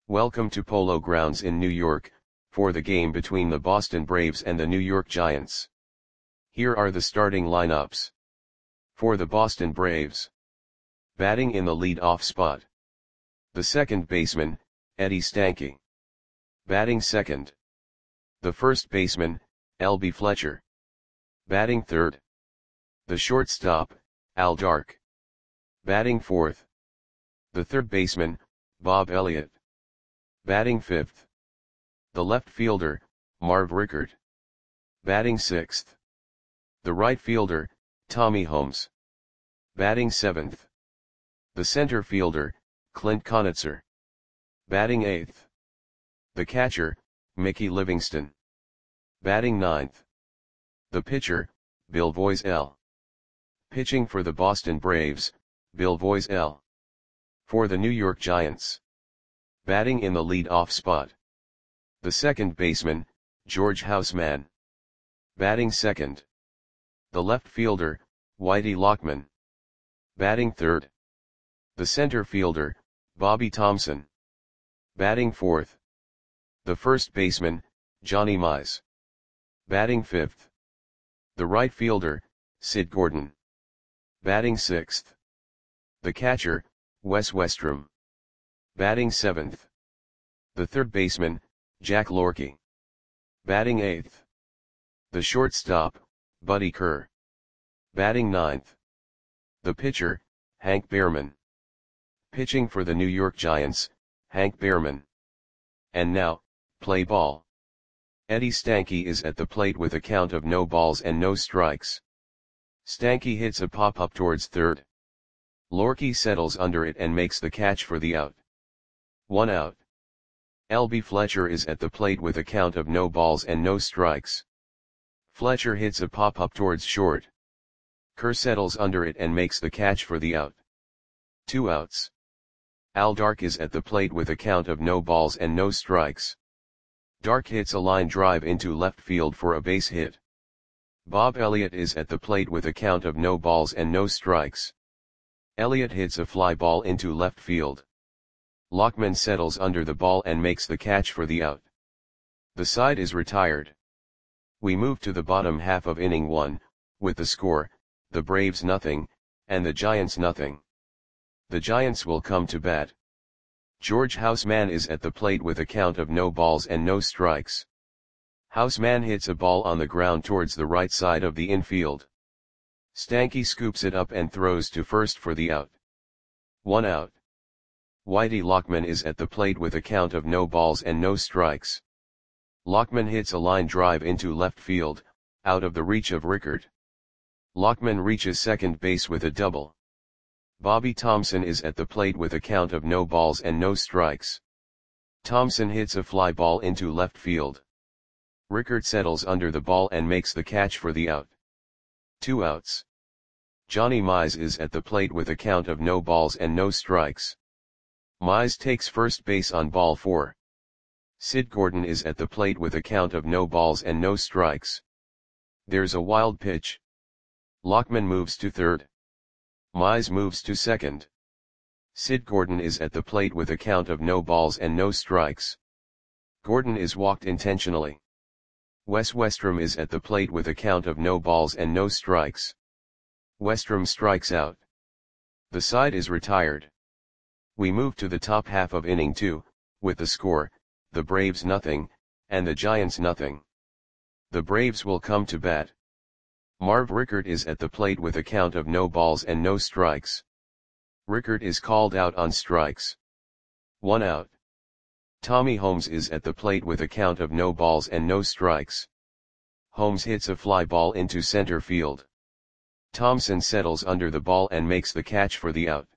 Welcome to Polo Grounds in New York, for the game between the Boston Braves and the New York Giants. Here are the starting lineups. For the Boston Braves. Batting in the lead-off spot. The second baseman, Eddie Stanky. Batting second. The first baseman, L.B. Fletcher. Batting third. The shortstop, Al Dark. Batting fourth. The third baseman, Bob Elliott. Batting fifth. The left fielder, Marv Rickert. Batting sixth. The right fielder, Tommy Holmes. Batting seventh. The center fielder, Clint Conitzer. Batting eighth. The catcher, Mickey Livingston. Batting ninth. The pitcher, Bill Voiselle. Pitching for the Boston Braves, Bill Voiselle. For the New York Giants. Batting in the lead-off spot. The second baseman, George Houseman. Batting second. The left fielder, Whitey Lockman. Batting third. The center fielder, Bobby Thomson. Batting fourth. The first baseman, Johnny Mize. Batting fifth. The right fielder, Sid Gordon. Batting sixth. The catcher, Wes Westrum. Batting seventh. The third baseman, Jack Lorky. Batting eighth. The shortstop, Buddy Kerr. Batting ninth. The pitcher, Hank Behrman. Pitching for the New York Giants, Hank Behrman. And now, play ball. Eddie Stanky is at the plate with a count of no balls and no strikes. Stanky hits a pop-up towards third. Lorky settles under it and makes the catch for the out. 1 out. L.B. Fletcher is at the plate with a count of no balls and no strikes. Fletcher hits a pop-up towards short. Kerr settles under it and makes the catch for the out. 2 outs. Al Dark is at the plate with a count of no balls and no strikes. Dark hits a line drive into left field for a base hit. Bob Elliott is at the plate with a count of no balls and no strikes. Elliott hits a fly ball into left field. Lockman settles under the ball and makes the catch for the out. The side is retired. We move to the bottom half of inning 1, with the score, the Braves nothing, and the Giants nothing. The Giants will come to bat. George Houseman is at the plate with a count of no balls and no strikes. Houseman hits a ball on the ground towards the right side of the infield. Stanky scoops it up and throws to first for the out. 1 out. Whitey Lockman is at the plate with a count of no balls and no strikes. Lockman hits a line drive into left field, out of the reach of Rickert. Lockman reaches second base with a double. Bobby Thomson is at the plate with a count of no balls and no strikes. Thomson hits a fly ball into left field. Rickert settles under the ball and makes the catch for the out. 2 outs. Johnny Mize is at the plate with a count of no balls and no strikes. Mize takes first base on ball 4. Sid Gordon is at the plate with a count of no balls and no strikes. There's a wild pitch. Lockman moves to third. Mize moves to second. Sid Gordon is at the plate with a count of no balls and no strikes. Gordon is walked intentionally. Wes Westrum is at the plate with a count of no balls and no strikes. Westrum strikes out. The side is retired. We move to the top half of inning 2, with the score, the Braves nothing, and the Giants nothing. The Braves will come to bat. Marv Rickert is at the plate with a count of no balls and no strikes. Rickert is called out on strikes. 1 out. Tommy Holmes is at the plate with a count of no balls and no strikes. Holmes hits a fly ball into center field. Thomson settles under the ball and makes the catch for the out.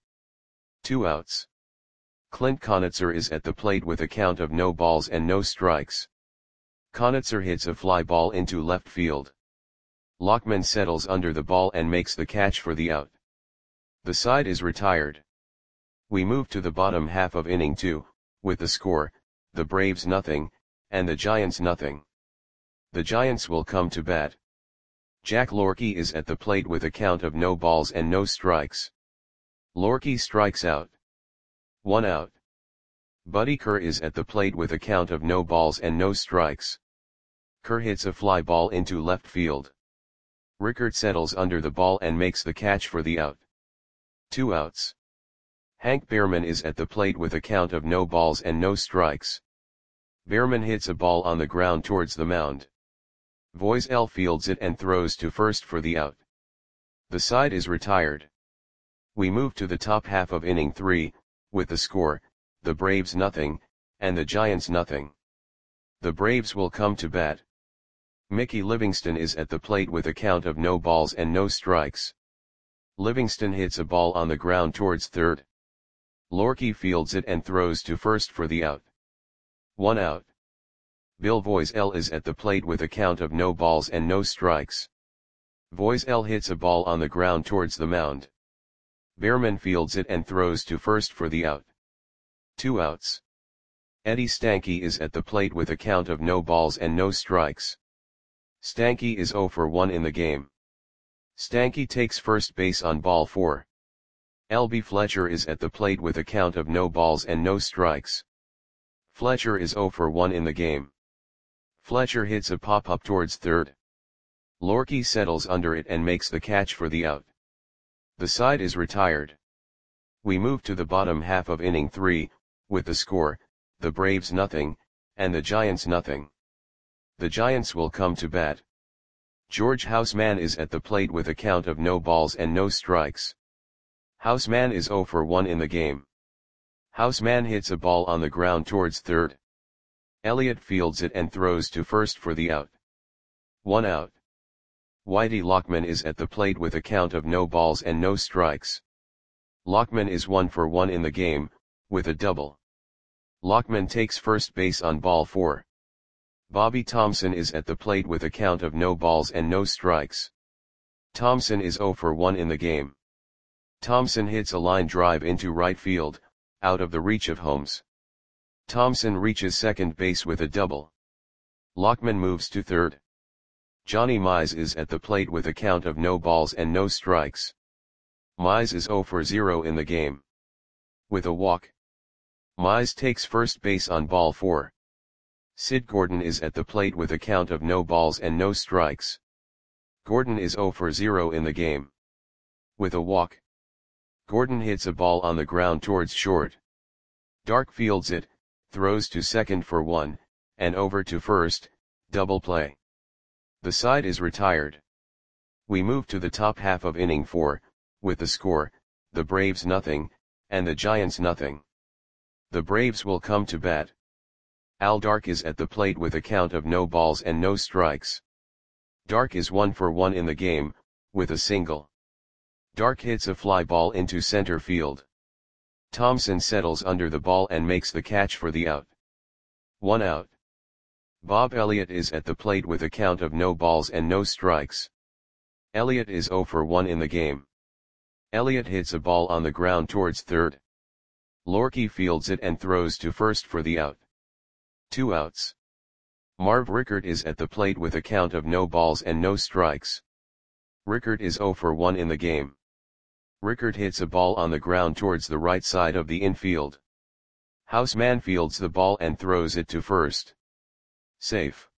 2 outs. Clint Conitzer is at the plate with a count of no balls and no strikes. Conitzer hits a fly ball into left field. Lockman settles under the ball and makes the catch for the out. The side is retired. We move to the bottom half of inning 2, with the score, the Braves nothing, and the Giants nothing. The Giants will come to bat. Jack Lorky is at the plate with a count of no balls and no strikes. Lorky strikes out. 1 out. Buddy Kerr is at the plate with a count of no balls and no strikes. Kerr hits a fly ball into left field. Rickert settles under the ball and makes the catch for the out. 2 outs. Hank Behrman is at the plate with a count of no balls and no strikes. Behrman hits a ball on the ground towards the mound. Voisel fields it and throws to first for the out. The side is retired. We move to the top half of inning 3, with the score, the Braves nothing, and the Giants nothing. The Braves will come to bat. Mickey Livingston is at the plate with a count of no balls and no strikes. Livingston hits a ball on the ground towards third. Lorky fields it and throws to first for the out. 1 out. Bill Voisel is at the plate with a count of no balls and no strikes. Voisel hits a ball on the ground towards the mound. Behrman fields it and throws to first for the out. 2 outs. Eddie Stanky is at the plate with a count of no balls and no strikes. Stanky is 0 for 1 in the game. Stanky takes first base on ball 4. L.B. Fletcher is at the plate with a count of no balls and no strikes. Fletcher is 0 for 1 in the game. Fletcher hits a pop-up towards third. Lorky settles under it and makes the catch for the out. The side is retired. We move to the bottom half of inning 3, with the score, the Braves nothing, and the Giants nothing. The Giants will come to bat. George Houseman is at the plate with a count of no balls and no strikes. Houseman is 0 for 1 in the game. Houseman hits a ball on the ground towards third. Elliott fields it and throws to first for the out. 1 out. Whitey Lockman is at the plate with a count of no balls and no strikes. Lockman is 1 for 1 in the game, with a double. Lockman takes first base on ball 4. Bobby Thompson is at the plate with a count of no balls and no strikes. Thompson is 0 for 1 in the game. Thompson hits a line drive into right field, out of the reach of Holmes. Thompson reaches second base with a double. Lockman moves to third. Johnny Mize is at the plate with a count of no balls and no strikes. Mize is 0 for 0 in the game. With a walk. Mize takes first base on ball 4. Sid Gordon is at the plate with a count of no balls and no strikes. Gordon is 0 for 0 in the game. With a walk. Gordon hits a ball on the ground towards short. Dark fields it, throws to second for 1, and over to first, double play. The side is retired. We move to the top half of inning 4, with the score, the Braves nothing, and the Giants nothing. The Braves will come to bat. Al Dark is at the plate with a count of no balls and no strikes. Dark is 1 for 1 in the game, with a single. Dark hits a fly ball into center field. Thompson settles under the ball and makes the catch for the out. 1 out. Bob Elliott is at the plate with a count of no balls and no strikes. Elliott is 0 for 1 in the game. Elliott hits a ball on the ground towards third. Lorky fields it and throws to first for the out. 2 outs. Marv Rickert is at the plate with a count of no balls and no strikes. Rickert is 0 for 1 in the game. Rickert hits a ball on the ground towards the right side of the infield. Houseman fields the ball and throws it to first. Safe.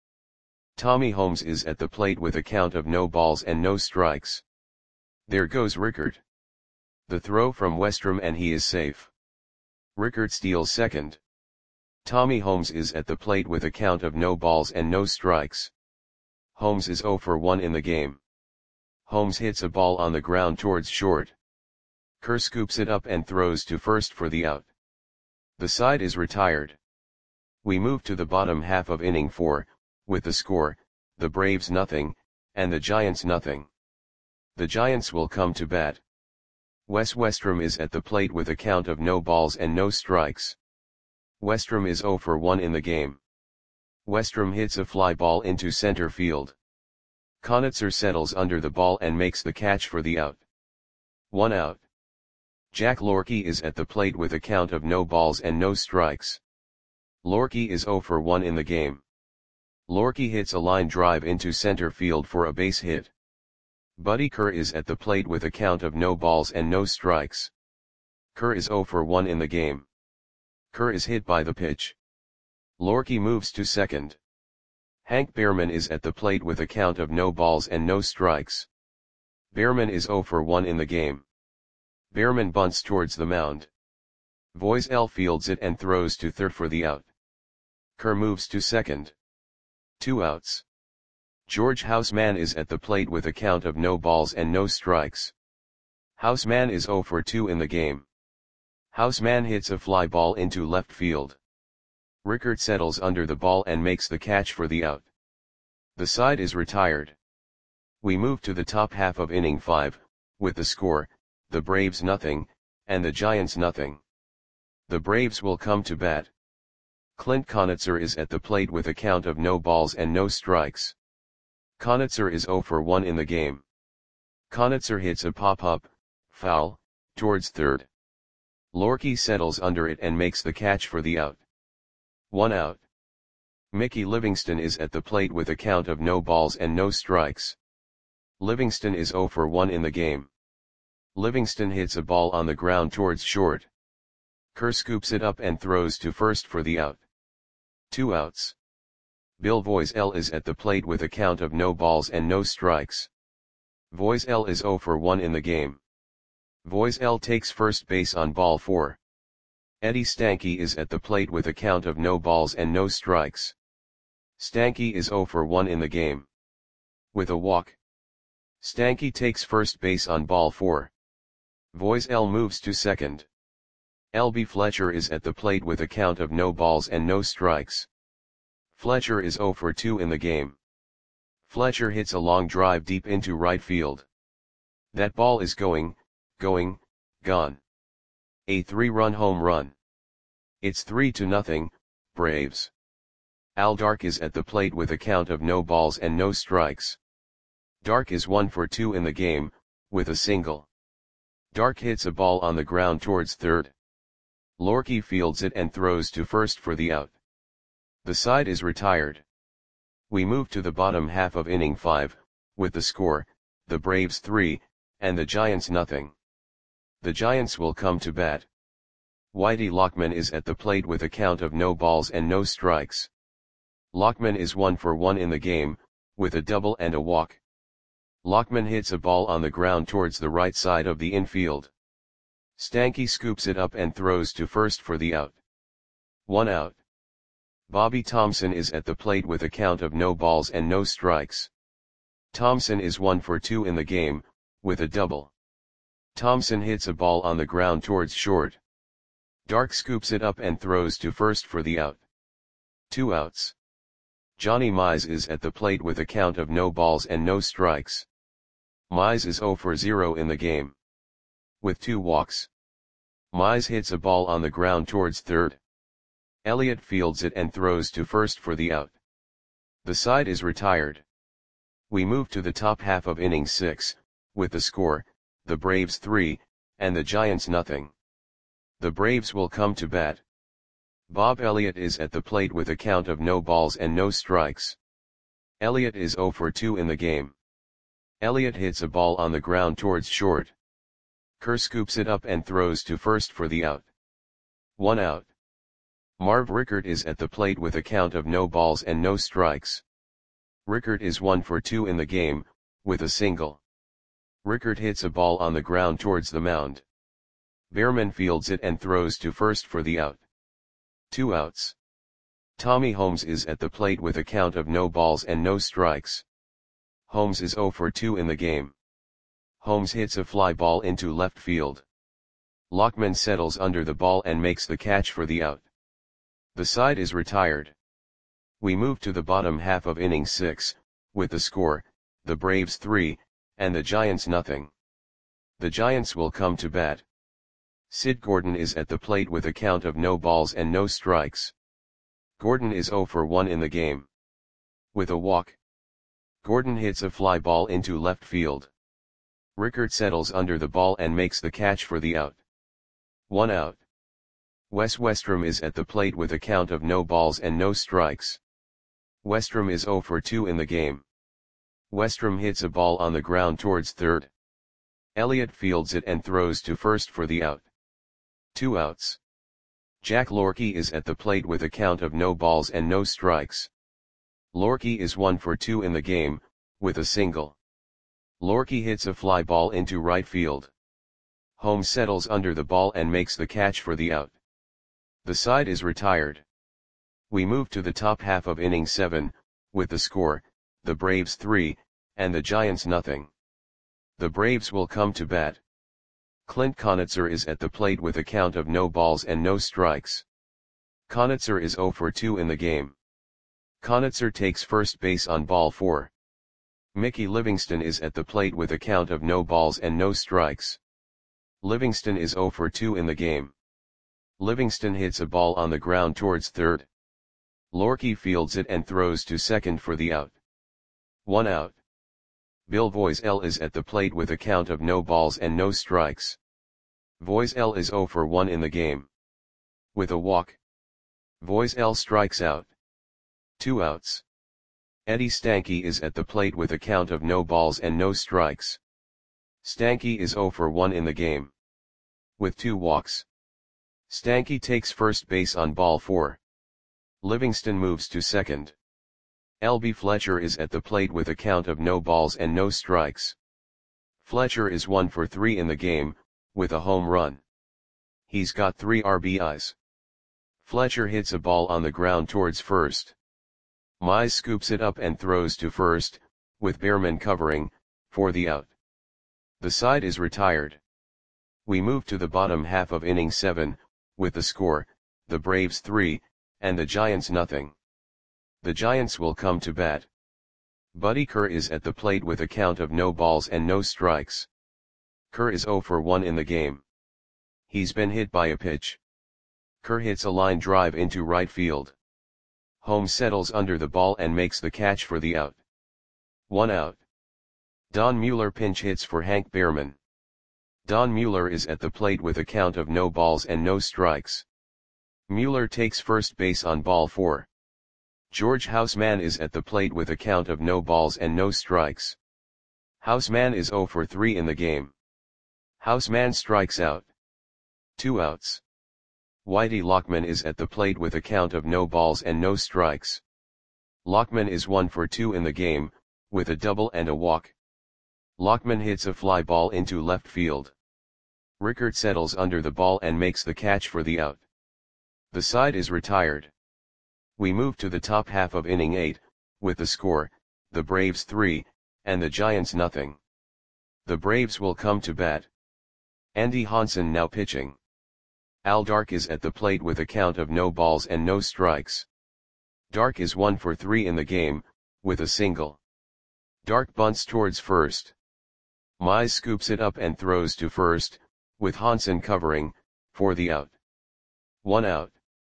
Tommy Holmes is at the plate with a count of no balls and no strikes. There goes Rickert. The throw from Westrom and he is safe. Rickert steals second. Tommy Holmes is at the plate with a count of no balls and no strikes. Holmes is 0 for 1 in the game. Holmes hits a ball on the ground towards short. Kerr scoops it up and throws to first for the out. The side is retired. We move to the bottom half of inning 4, with the score, the Braves nothing, and the Giants nothing. The Giants will come to bat. Wes Westrom is at the plate with a count of no balls and no strikes. Westrom is 0 for 1 in the game. Westrom hits a fly ball into center field. Konitzer settles under the ball and makes the catch for the out. 1 out. Jack Lorky is at the plate with a count of no balls and no strikes. Lorky is 0 for 1 in the game. Lorky hits a line drive into center field for a base hit. Buddy Kerr is at the plate with a count of no balls and no strikes. Kerr is 0 for 1 in the game. Kerr is hit by the pitch. Lorkie moves to second. Hank Behrman is at the plate with a count of no balls and no strikes. Behrman is 0 for 1 in the game. Behrman bunts towards the mound. Voisel fields it and throws to third for the out. Kerr moves to second. 2 outs. George Houseman is at the plate with a count of no balls and no strikes. Houseman is 0 for 2 in the game. Houseman hits a fly ball into left field. Rickert settles under the ball and makes the catch for the out. The side is retired. We move to the top half of inning 5, with the score, the Braves nothing, and the Giants nothing. The Braves will come to bat. Clint Conitzer is at the plate with a count of no balls and no strikes. Conitzer is 0 for 1 in the game. Conitzer hits a pop-up, foul, towards third. Lorkie settles under it and makes the catch for the out. 1 out. Mickey Livingston is at the plate with a count of no balls and no strikes. Livingston is 0 for 1 in the game. Livingston hits a ball on the ground towards short. Kerr scoops it up and throws to first for the out. 2 outs. Bill Voisel is at the plate with a count of no balls and no strikes. Voisel is 0 for 1 in the game. Voisel takes first base on ball 4. Eddie Stanky is at the plate with a count of no balls and no strikes. Stanky is 0 for 1 in the game. With a walk. Stanky takes first base on ball 4. Voisel moves to second. L.B. Fletcher is at the plate with a count of no balls and no strikes. Fletcher is 0 for 2 in the game. Fletcher hits a long drive deep into right field. That ball is gone. A 3-run home run. It's 3-0, Braves. Al Dark is at the plate with a count of no balls and no strikes. Dark is 1 for 2 in the game, with a single. Dark hits a ball on the ground towards third. Lorkie fields it and throws to first for the out. The side is retired. We move to the bottom half of inning 5, with the score, the Braves 3, and the Giants nothing. The Giants will come to bat. Whitey Lockman is at the plate with a count of no balls and no strikes. Lockman is 1 for 1 in the game, with a double and a walk. Lockman hits a ball on the ground towards the right side of the infield. Stanky scoops it up and throws to first for the out. 1 out. Bobby Thompson is at the plate with a count of no balls and no strikes. Thompson is 1 for 2 in the game, with a double. Thompson hits a ball on the ground towards short. Dark scoops it up and throws to first for the out. 2 outs. Johnny Mize is at the plate with a count of no balls and no strikes. Mize is 0 for 0 in the game. With 2 walks. Mize hits a ball on the ground towards third. Elliott fields it and throws to first for the out. The side is retired. We move to the top half of inning 6, with the score, the Braves 3, and the Giants nothing. The Braves will come to bat. Bob Elliott is at the plate with a count of no balls and no strikes. Elliott is 0 for 2 in the game. Elliott hits a ball on the ground towards short. Kerr scoops it up and throws to first for the out. 1 out. Marv Rickert is at the plate with a count of no balls and no strikes. Rickert is 1 for 2 in the game, with a single. Rickert hits a ball on the ground towards the mound. Behrman fields it and throws to first for the out. 2 outs. Tommy Holmes is at the plate with a count of no balls and no strikes. Holmes is 0 for 2 in the game. Holmes hits a fly ball into left field. Lockman settles under the ball and makes the catch for the out. The side is retired. We move to the bottom half of inning 6, with the score, the Braves 3, and the Giants nothing. The Giants will come to bat. Sid Gordon is at the plate with a count of no balls and no strikes. Gordon is 0 for 1 in the game. With a walk. Gordon hits a fly ball into left field. Rickert settles under the ball and makes the catch for the out. 1 out. Wes Westrom is at the plate with a count of no balls and no strikes. Westrom is 0 for 2 in the game. Westrom hits a ball on the ground towards third. Elliott fields it and throws to first for the out. 2 outs. Jack Lorkie is at the plate with a count of no balls and no strikes. Lorkie is 1 for 2 in the game, with a single. Lorkie hits a fly ball into right field. Holmes settles under the ball and makes the catch for the out. The side is retired. We move to the top half of inning 7, with the score, the Braves 3, and the Giants nothing. The Braves will come to bat. Clint Conitzer is at the plate with a count of no balls and no strikes. Conitzer is 0 for 2 in the game. Conitzer takes first base on ball 4. Mickey Livingston is at the plate with a count of no balls and no strikes. Livingston is 0 for 2 in the game. Livingston hits a ball on the ground towards third. Lorkie fields it and throws to second for the out. 1 out. Bill Voiselle is at the plate with a count of no balls and no strikes. Voiselle is 0 for 1 in the game. With a walk, Voiselle strikes out. 2 outs. Eddie Stanky is at the plate with a count of no balls and no strikes. Stanky is 0 for 1 in the game. With 2 walks, Stanky takes first base on ball 4. Livingston moves to second. L.B. Fletcher is at the plate with a count of no balls and no strikes. Fletcher is 1 for 3 in the game, with a home run. He's got 3 RBIs. Fletcher hits a ball on the ground towards first. Mize scoops it up and throws to first, with Behrman covering, for the out. The side is retired. We move to the bottom half of inning 7, with the score, the Braves 3, and the Giants nothing. The Giants will come to bat. Buddy Kerr is at the plate with a count of no balls and no strikes. Kerr is 0 for 1 in the game. He's been hit by a pitch. Kerr hits a line drive into right field. Holmes settles under the ball and makes the catch for the out. 1 out. Don Mueller pinch hits for Hank Behrman. Don Mueller is at the plate with a count of no balls and no strikes. Mueller takes first base on ball 4. George Houseman is at the plate with a count of no balls and no strikes. Houseman is 0 for 3 in the game. Houseman strikes out. 2 outs. Whitey Lockman is at the plate with a count of no balls and no strikes. Lockman is 1 for 2 in the game, with a double and a walk. Lockman hits a fly ball into left field. Rickert settles under the ball and makes the catch for the out. The side is retired. We move to the top half of inning 8, with the score, the Braves 3, and the Giants nothing. The Braves will come to bat. Andy Hansen now pitching. Al Dark is at the plate with a count of no balls and no strikes. Dark is 1 for 3 in the game, with a single. Dark bunts towards first. Mize scoops it up and throws to first, with Hansen covering, for the out. 1 out.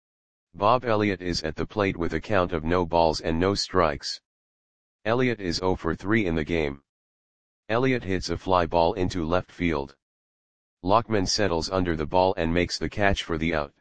Bob Elliott is at the plate with a count of no balls and no strikes. Elliott is 0 for 3 in the game. Elliott hits a fly ball into left field. Lockman settles under the ball and makes the catch for the out.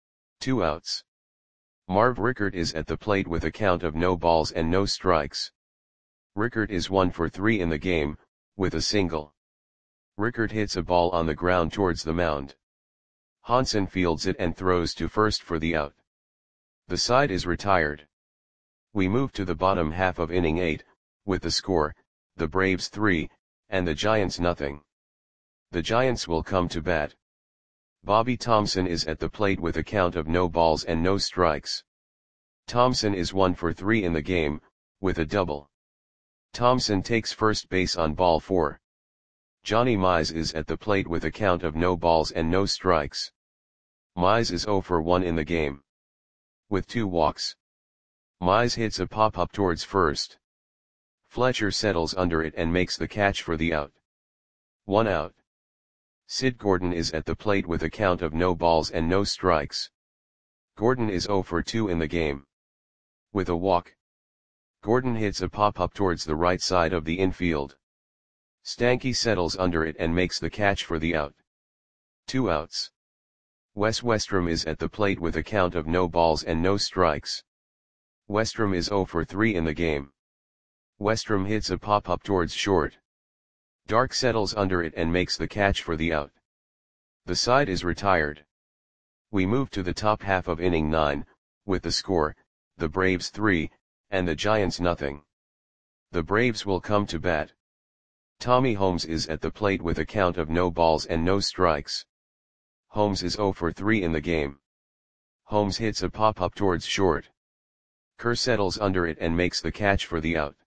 2 outs. Marv Rickert is at the plate with a count of no balls and no strikes. Rickert is 1 for 3 in the game, with a single. Rickert hits a ball on the ground towards the mound. Hansen fields it and throws to first for the out. The side is retired. We move to the bottom half of inning 8, with the score, the Braves 3, and the Giants nothing. The Giants will come to bat. Bobby Thompson is at the plate with a count of no balls and no strikes. Thompson is 1 for 3 in the game, with a double. Thompson takes first base on ball 4. Johnny Mize is at the plate with a count of no balls and no strikes. Mize is 0 for 1 in the game. With 2 walks, Mize hits a pop-up towards first. Fletcher settles under it and makes the catch for the out. 1 out. Sid Gordon is at the plate with a count of no balls and no strikes. Gordon is 0 for 2 in the game. With a walk, Gordon hits a pop-up towards the right side of the infield. Stanky settles under it and makes the catch for the out. 2 outs. Wes Westrom is at the plate with a count of no balls and no strikes. Westrom is 0 for 3 in the game. Westrom hits a pop-up towards short. Dark settles under it and makes the catch for the out. The side is retired. We move to the top half of inning 9, with the score, the Braves 3, and the Giants nothing. The Braves will come to bat. Tommy Holmes is at the plate with a count of no balls and no strikes. Holmes is 0 for 3 in the game. Holmes hits a pop-up towards short. Kerr settles under it and makes the catch for the out.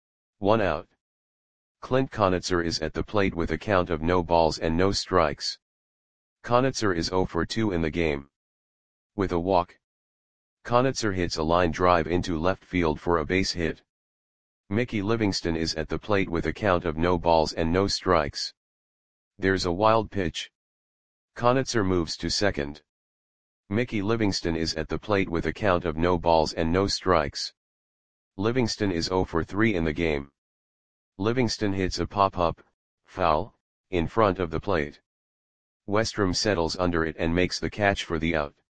1 out. Clint Conitzer is at the plate with a count of no balls and no strikes. Conitzer is 0 for 2 in the game. With a walk, Conitzer hits a line drive into left field for a base hit. Mickey Livingston is at the plate with a count of no balls and no strikes. There's a wild pitch. Conitzer moves to second. Mickey Livingston is at the plate with a count of no balls and no strikes. Livingston is 0 for 3 in the game. Livingston hits a pop-up, foul, in front of the plate. Westrom settles under it and makes the catch for the out.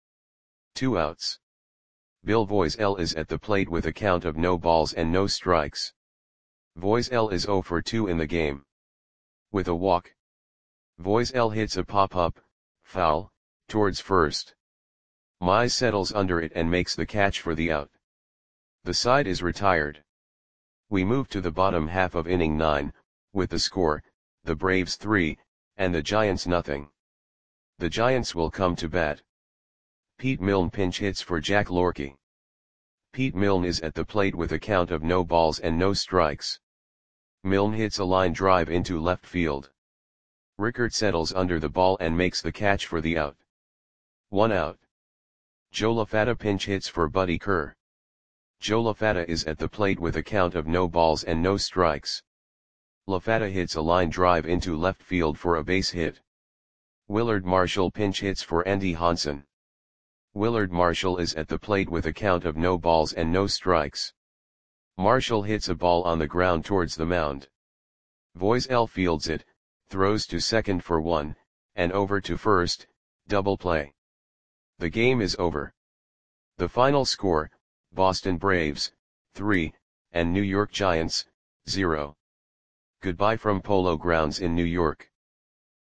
2 outs. Bill Voiselle is at the plate with a count of no balls and no strikes. Voiselle is 0 for 2 in the game. With a walk, Voiselle hits a pop-up, foul, towards first. Mize settles under it and makes the catch for the out. The side is retired. We move to the bottom half of inning 9, with the score, the Braves 3, and the Giants nothing. The Giants will come to bat. Pete Milne pinch hits for Jack Lorky. Pete Milne is at the plate with a count of no balls and no strikes. Milne hits a line drive into left field. Rickert settles under the ball and makes the catch for the out. 1 out. Joe LaFatta pinch hits for Buddy Kerr. Joe LaFatta is at the plate with a count of no balls and no strikes. LaFatta hits a line drive into left field for a base hit. Willard Marshall pinch hits for Andy Hansen. Willard Marshall is at the plate with a count of no balls and no strikes. Marshall hits a ball on the ground towards the mound. Voiselle fields it, throws to second for 1, and over to first, double play. The game is over. The final score, Boston Braves, 3, and New York Giants, 0. Goodbye from Polo Grounds in New York.